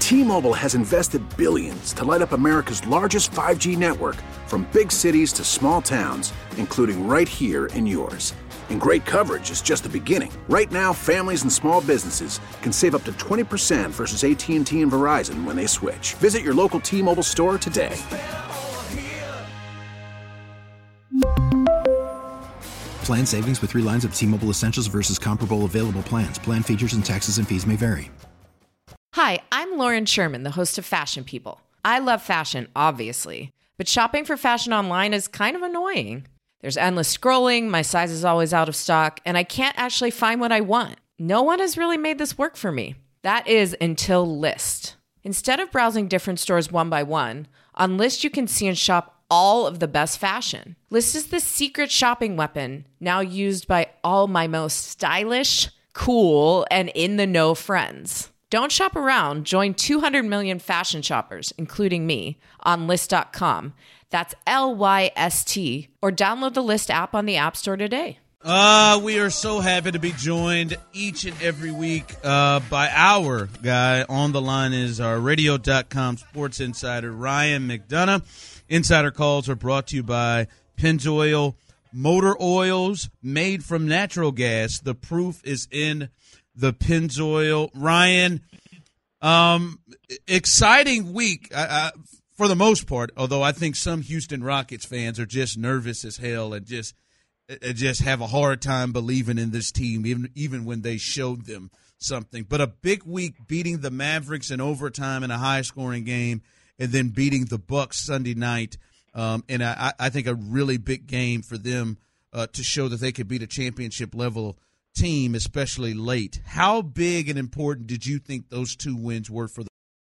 T-Mobile has invested billions to light up America's largest 5G network, from big cities to small towns, including right here in yours. And great coverage is just the beginning. Right now, families and small businesses can save up to 20% versus AT&T and Verizon when they switch. Visit your local T-Mobile store today. Plan savings with 3 lines of T-Mobile Essentials versus comparable available plans. Plan features and taxes and fees may vary. Hi, I'm Lauren Sherman, the host of Fashion People. I love fashion, obviously, but shopping for fashion online is kind of annoying. There's endless scrolling, my size is always out of stock, and I can't actually find what I want. No one has really made this work for me. That is until Lyst. Instead of browsing different stores one by one, on Lyst you can see and shop all of the best fashion. Lyst is the secret shopping weapon now used by all my most stylish, cool, and in-the-know friends. Don't shop around. Join 200 million fashion shoppers, including me, on Lyst.com. That's Lyst, or download the Lyst app on the App Store today. We are so happy to be joined each and every week by our guy. On the line is our Radio.com sports insider, Ryan McDonough. Insider calls are brought to you by Pennzoil Motor Oils made from natural gas. The proof is in the Pennzoil. Ryan, exciting week for the most part, although I think some Houston Rockets fans are just nervous as hell and just have a hard time believing in this team, even when they showed them something. But a big week, beating the Mavericks in overtime in a high-scoring game, and then beating the Bucks Sunday night. And I think a really big game for them to show that they could beat a championship-level team, especially late. How big and important did you think those 2 wins were for them?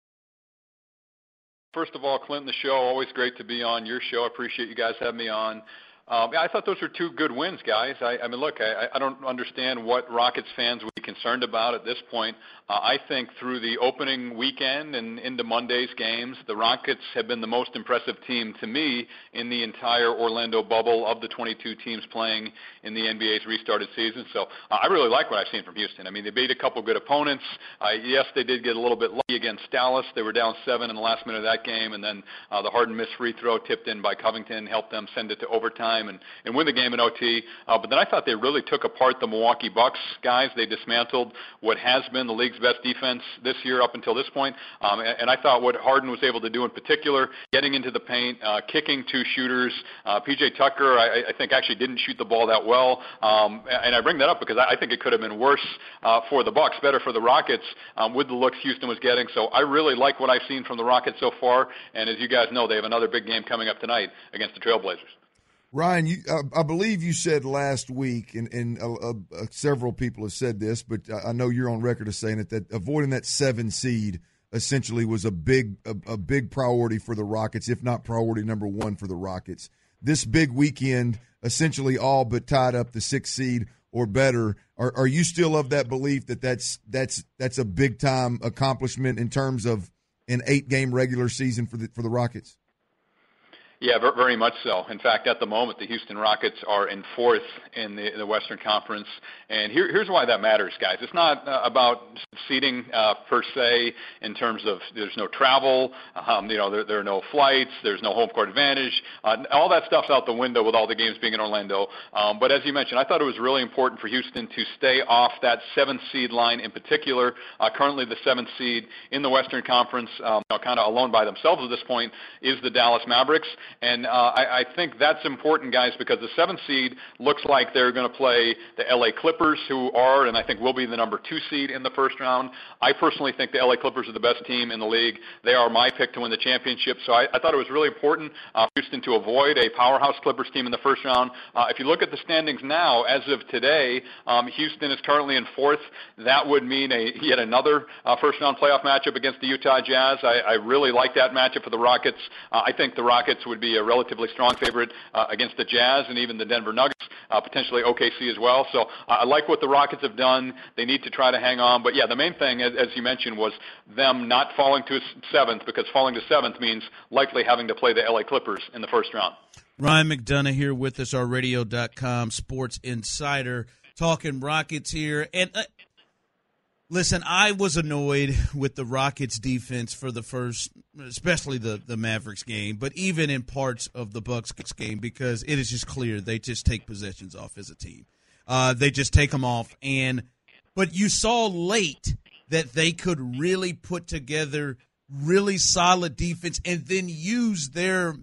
First of all, Clinton, the show, always great to be on your show. I appreciate you guys having me on. I thought those were 2 good wins, guys. I mean, look, I don't understand what Rockets fans would be concerned about at this point. I think through the opening weekend and into Monday's games, the Rockets have been the most impressive team to me in the entire Orlando bubble of the 22 teams playing in the NBA's restarted season. So I really like what I've seen from Houston. I mean, they beat a couple good opponents. Yes, they did get a little bit lucky against Dallas. They were down 7 in the last minute of that game, and then the Harden missed free throw tipped in by Covington helped them send it to overtime and win the game in OT. But then I thought they really took apart the Milwaukee Bucks, guys. They dismantled what has been the league's best defense this year up until this point. And I thought what Harden was able to do in particular, getting into the paint, kicking 2 shooters. P.J. Tucker, I think, actually didn't shoot the ball that well. And I bring that up because I think it could have been worse for the Bucks, better for the Rockets with the looks Houston was getting. So I really like what I've seen from the Rockets so far. And as you guys know, they have another big game coming up tonight against the Trailblazers. Ryan, I believe you said last week, and several people have said this, but I know you're on record as saying it, that avoiding that 7 seed essentially was a big priority for the Rockets, if not priority number 1 for the Rockets. This big weekend essentially all but tied up the 6 seed or better. Are you still of that belief that that's a big time accomplishment in terms of an 8-game regular season for the Rockets? Yeah, very much so. In fact, at the moment, the Houston Rockets are in 4th in the Western Conference. And here's why that matters, guys. It's not about seeding per se in terms of there's no travel, there are no flights, there's no home court advantage. All that stuff's out the window with all the games being in Orlando. But as you mentioned, I thought it was really important for Houston to stay off that 7th seed line in particular. Currently the 7th seed in the Western Conference, kind of alone by themselves at this point, is the Dallas Mavericks. And I think that's important, guys, because the 7th seed looks like they're going to play the L.A. Clippers, who are and I think will be the number 2 seed in the first round. I personally think the L.A. Clippers are the best team in the league. They are my pick to win the championship. So I thought it was really important for Houston to avoid a powerhouse Clippers team in the first round. If you look at the standings now, as of today, Houston is currently in 4th. That would mean yet another first-round playoff matchup against the Utah Jazz. I really like that matchup for the Rockets. I think the Rockets would be a relatively strong favorite against the Jazz and even the Denver Nuggets, potentially OKC as well. So I like what the Rockets have done. They need to try to hang on. But, yeah, the main thing, as you mentioned, was them not falling to 7th, because falling to 7th means likely having to play the LA Clippers in the first round. Ryan McDonough here with us, our Radio.com sports insider, talking Rockets here. And Listen, I was annoyed with the Rockets defense for the first, especially the Mavericks game, but even in parts of the Bucks game, because it is just clear they just take possessions off as a team. They just take them off. But you saw late that they could really put together really solid defense and then use their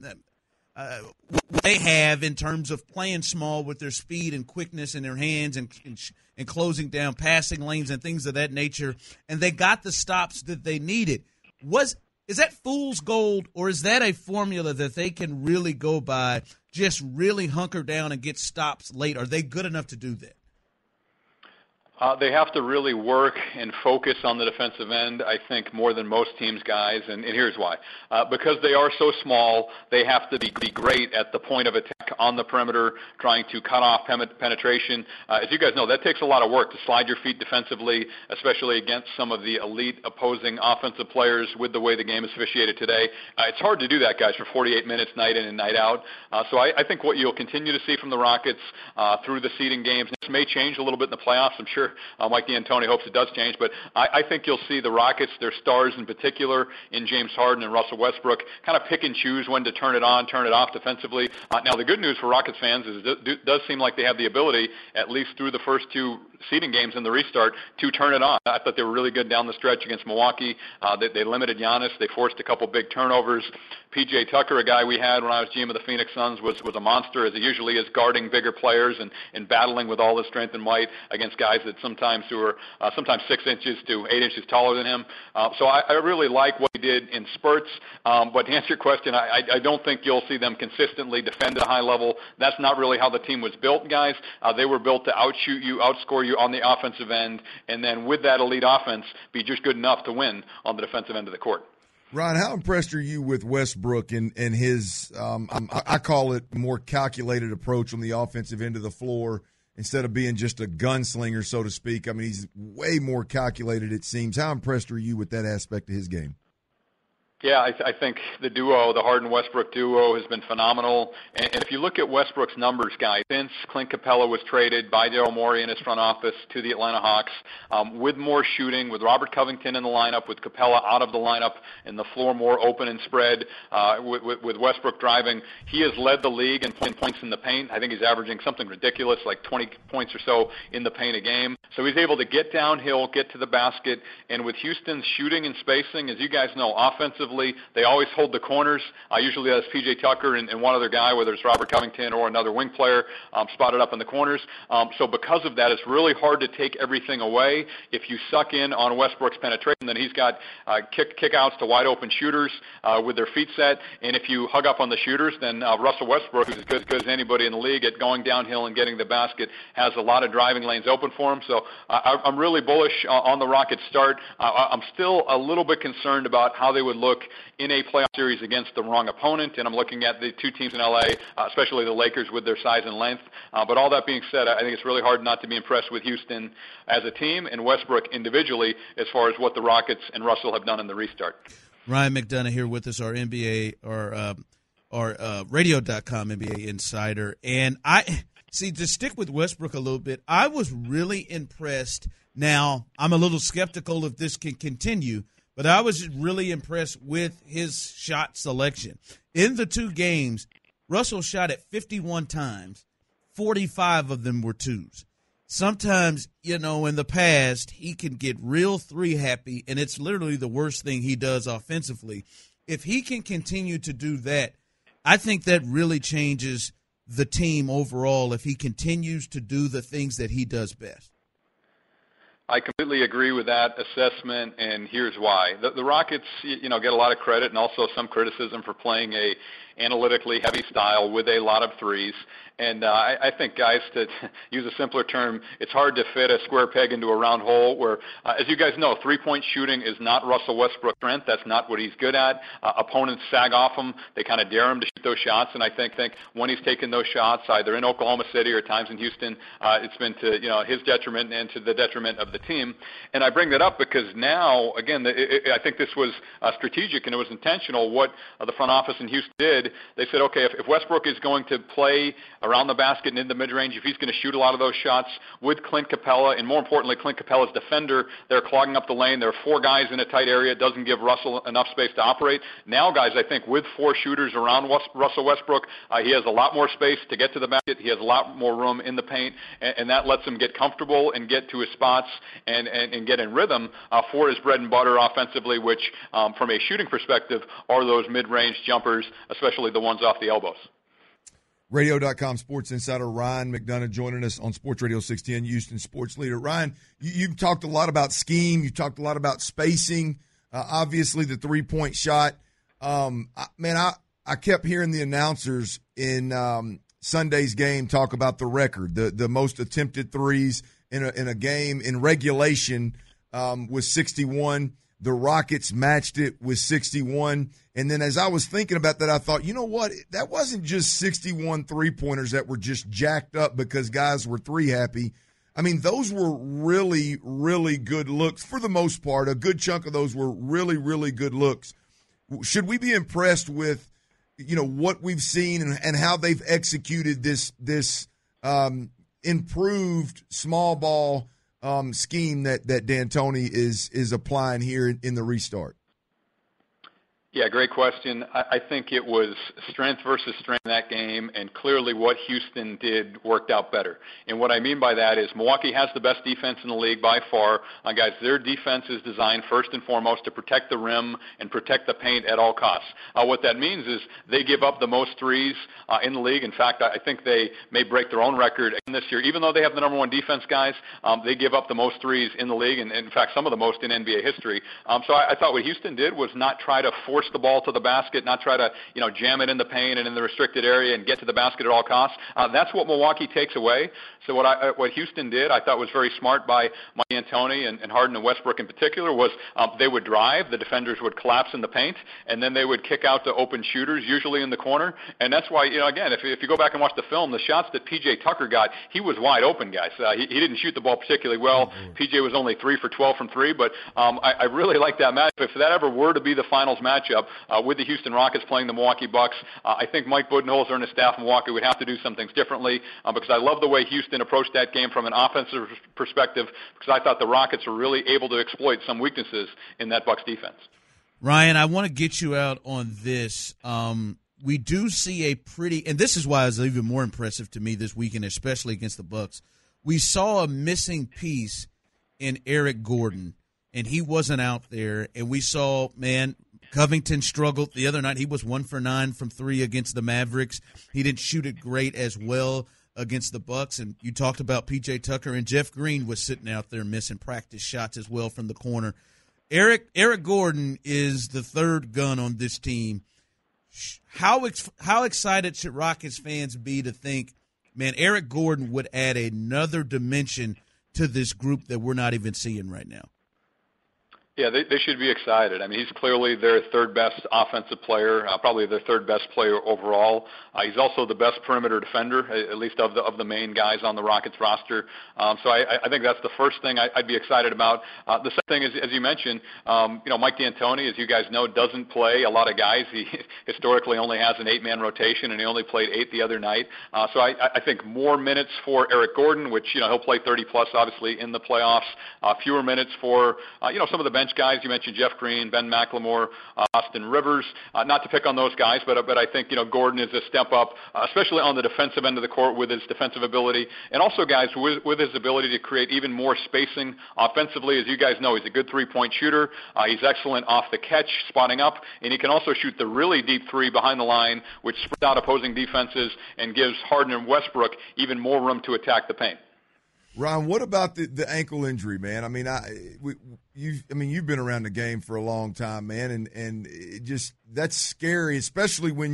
what they have in terms of playing small with their speed and quickness in their hands and closing down passing lanes and things of that nature, and they got the stops that they needed. Is that fool's gold, or is that a formula that they can really go by, just really hunker down and get stops late? Are they good enough to do that? They have to really work and focus on the defensive end, I think, more than most teams, guys, and here's why. Because they are so small, they have to be great at the point of attack on the perimeter, trying to cut off penetration. As you guys know, that takes a lot of work to slide your feet defensively, especially against some of the elite opposing offensive players with the way the game is officiated today. It's hard to do that, guys, for 48 minutes night in and night out. So I think what you'll continue to see from the Rockets through the seeding games, this may change a little bit in the playoffs, I'm sure. Mike D'Antoni hopes it does change, but I think you'll see the Rockets, their stars in particular, in James Harden and Russell Westbrook, kind of pick and choose when to turn it on, turn it off defensively. Now, the good news for Rockets fans is it does seem like they have the ability, at least through the first two seeding games in the restart, to turn it on. I thought they were really good down the stretch against Milwaukee. They limited Giannis. They forced a couple big turnovers. P.J. Tucker, a guy we had when I was GM of the Phoenix Suns, was a monster, as he usually is, guarding bigger players and battling with all his strength and might against guys that sometimes 6 inches to 8 inches taller than him. So I really like what he did in spurts. But to answer your question, I don't think you'll see them consistently defend at a high level. That's not really how the team was built, guys. They were built to outshoot you, outscore you on the offensive end, and then with that elite offense, be just good enough to win on the defensive end of the court. Ryan, how impressed are you with Westbrook and his, I call it, more calculated approach on the offensive end of the floor instead of being just a gunslinger, so to speak? I mean, he's way more calculated, it seems. How impressed are you with that aspect of his game? Yeah, I think the Harden-Westbrook duo has been phenomenal. And if you look at Westbrook's numbers, guys, since Clint Capella was traded by Daryl Morey in his front office to the Atlanta Hawks, with more shooting, with Robert Covington in the lineup, with Capella out of the lineup, and the floor more open and spread, with Westbrook driving, he has led the league in points in the paint. I think he's averaging something ridiculous, like 20 points or so in the paint a game. So he's able to get downhill, get to the basket, and with Houston's shooting and spacing, as you guys know, offensively, they always hold the corners. Usually that's P.J. Tucker and one other guy, whether it's Robert Covington or another wing player, spotted up in the corners. So because of that, it's really hard to take everything away. If you suck in on Westbrook's penetration, then he's got kick-outs to wide-open shooters with their feet set. And if you hug up on the shooters, then Russell Westbrook, who's as good as anybody in the league at going downhill and getting the basket, has a lot of driving lanes open for him. So I'm really bullish on the Rockets' start. I'm still a little bit concerned about how they would look in a playoff series against the wrong opponent, and I'm looking at the two teams in L.A., especially the Lakers with their size and length. But all that being said, I think it's really hard not to be impressed with Houston as a team and Westbrook individually as far as what the Rockets and Russell have done in the restart. Ryan McDonough here with us, our NBA, our radio.com NBA insider. And to stick with Westbrook a little bit, I was really impressed. Now, I'm a little skeptical if this can continue, but I was really impressed with his shot selection. In the two games, Russell shot it 51 times. 45 of them were twos. Sometimes, in the past, he can get real three happy, and it's literally the worst thing he does offensively. If he can continue to do that, I think that really changes the team overall if he continues to do the things that he does best. I completely agree with that assessment, and here's why. The Rockets, get a lot of credit and also some criticism for playing a analytically heavy style with a lot of threes. And I think, guys, to use a simpler term, it's hard to fit a square peg into a round hole where, as you guys know, three-point shooting is not Russell Westbrook's strength. That's not what he's good at. Opponents sag off him. They kind of dare him to shoot those shots. And I think when he's taken those shots, either in Oklahoma City or at times in Houston, it's been to his detriment and to the detriment of the team. And I bring that up because now, again, I think this was strategic and it was intentional. What the front office in Houston did, they said, okay, if Westbrook is going to play around the basket and in the mid-range, if he's going to shoot a lot of those shots with Clint Capella, and more importantly, Clint Capella's defender, they're clogging up the lane. There are 4 guys in a tight area. It doesn't give Russell enough space to operate. Now, guys, I think with 4 shooters around Russell Westbrook, he has a lot more space to get to the basket. He has a lot more room in the paint, and that lets him get comfortable and get to his spots and get in rhythm for his bread and butter offensively, which from a shooting perspective are those mid-range jumpers, especially the ones off the elbows. Radio.com Sports Insider Ryan McDonough joining us on Sports Radio 610, Houston Sports Leader. Ryan, you've talked a lot about scheme. You've talked a lot about spacing. Obviously, the three-point shot. I kept hearing the announcers in Sunday's game talk about the record, the most attempted threes in a game in regulation was 61. The Rockets matched it with 61. And then as I was thinking about that, I thought, you know what? That wasn't just 61 three-pointers that were just jacked up because guys were three-happy. I mean, those were really, really good looks for the most part. A good chunk of those were really, really good looks. Should we be impressed with, what we've seen and how they've executed this improved small ball scheme that D'Antoni is applying here in the restart? Yeah, great question. I think it was strength versus strength in that game, and clearly what Houston did worked out better. And what I mean by that is Milwaukee has the best defense in the league by far. Guys, their defense is designed first and foremost to protect the rim and protect the paint at all costs. What that means is they give up the most threes in the league. In fact, I think they may break their own record this year. Even though they have the number 1 defense, guys, they give up the most threes in the league, and in fact, some of the most in NBA history. So I thought what Houston did was not try to force the ball to the basket, not try to jam it in the paint and in the restricted area and get to the basket at all costs. That's what Milwaukee takes away. So what Houston did, I thought was very smart by Mike D'Antoni and Harden and Westbrook in particular, was they would drive, the defenders would collapse in the paint, and then they would kick out to open shooters, usually in the corner. And that's why, again, if you go back and watch the film, the shots that P.J. Tucker got, he was wide open, guys. He didn't shoot the ball particularly well. Mm-hmm. P.J. was only 3 for 12 from 3, but I really like that matchup. If that ever were to be the finals matchup, with the Houston Rockets playing the Milwaukee Bucks, I think Mike Budenholzer and his staff in Milwaukee would have to do some things differently because I love the way Houston approached that game from an offensive perspective because I thought the Rockets were really able to exploit some weaknesses in that Bucks defense. Ryan, I want to get you out on this. We do see and this is why it's even more impressive to me this weekend, especially against the Bucks. We saw a missing piece in Eric Gordon, and he wasn't out there, and we saw, Covington struggled the other night. He was 1 for 9 from 3 against the Mavericks. He didn't shoot it great as well against the Bucks. And you talked about P.J. Tucker, and Jeff Green was sitting out there missing practice shots as well from the corner. Eric Gordon is the third gun on this team. How excited should Rockets fans be to think, Eric Gordon would add another dimension to this group that we're not even seeing right now? Yeah, they should be excited. I mean, he's clearly their third best offensive player, probably their third best player overall. He's also the best perimeter defender, at least of the main guys on the Rockets roster. So I think that's the first thing I'd be excited about. The second thing is, as you mentioned, Mike D'Antoni, as you guys know, doesn't play a lot of guys. He historically only has an 8-man rotation, and he only played 8 the other night. So I think more minutes for Eric Gordon, which he'll play 30-plus, obviously, in the playoffs. Fewer minutes for some of the bench guys. You mentioned Jeff Green, Ben McLemore, Austin Rivers. Not to pick on those guys, but I think Gordon is a step up, especially on the defensive end of the court with his defensive ability, and also guys with his ability to create even more spacing offensively. As you guys know, he's a good three-point shooter. He's excellent off the catch, spotting up, and he can also shoot the really deep three behind the line, which spreads out opposing defenses and gives Harden and Westbrook even more room to attack the paint. Ryan, what about the ankle injury, man? I mean, you've been around the game for a long time, man, and it just that's scary, especially when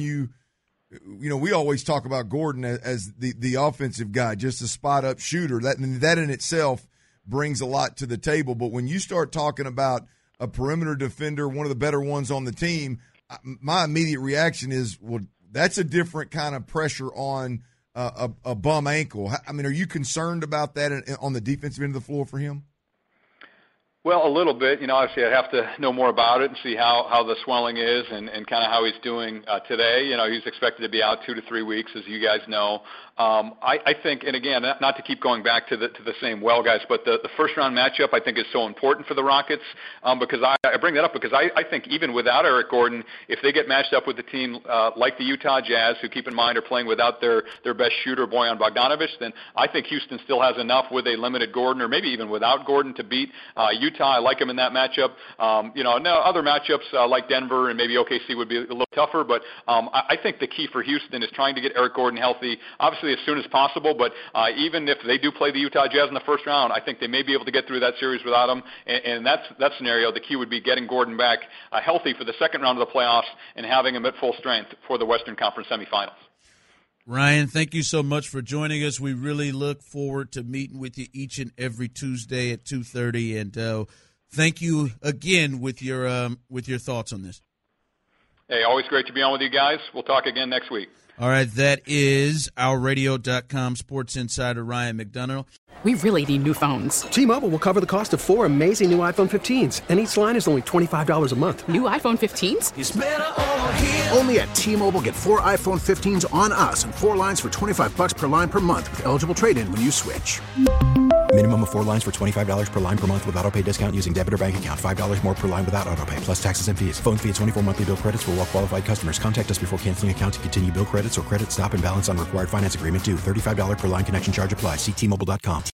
we always talk about Gordon as the offensive guy, just a spot up shooter. That in itself brings a lot to the table. But when you start talking about a perimeter defender, one of the better ones on the team, my immediate reaction is, well, that's a different kind of pressure on a bum ankle. I mean, are you concerned about that on the defensive end of the floor for him? Well, a little bit. Obviously I'd have to know more about it and see how the swelling is and kind of how he's doing today. He's expected to be out 2 to 3 weeks, as you guys know. I think, and again, not to keep going back to the same well, guys, but the first-round matchup I think is so important for the Rockets because I bring that up because I think even without Eric Gordon, if they get matched up with a team like the Utah Jazz, who keep in mind are playing without their best shooter, Bojan Bogdanović, then I think Houston still has enough with a limited Gordon or maybe even without Gordon to beat Utah. I like him in that matchup. Now other matchups like Denver and maybe OKC would be a little tougher, but I think the key for Houston is trying to get Eric Gordon healthy, obviously as soon as possible, but even if they do play the Utah Jazz in the first round, I think they may be able to get through that series without him, and that scenario, the key would be getting Gordon back healthy for the second round of the playoffs and having him at full strength for the Western Conference semifinals. Ryan, thank you so much for joining us. We really look forward to meeting with you each and every Tuesday at 2:30, and thank you again with your thoughts on this. Hey, always great to be on with you guys. We'll talk again next week. All right, that is OurRadio.com sports insider Ryan McDonough. We really need new phones. T-Mobile will cover the cost of 4 amazing new iPhone 15s, and each line is only $25 a month. New iPhone 15s? It's better over here. Only at T-Mobile, get 4 iPhone 15s on us and 4 lines for $25 per line per month with eligible trade-in when you switch. Minimum of 4 lines for $25 per line per month with autopay discount using debit or bank account. $5 more per line without autopay, plus taxes and fees. Phone fee at 24 monthly bill credits for well-qualified customers. Contact us before canceling account to continue bill credits or credit stop and balance on required finance agreement due. $35 per line connection charge applies. See T-Mobile.com.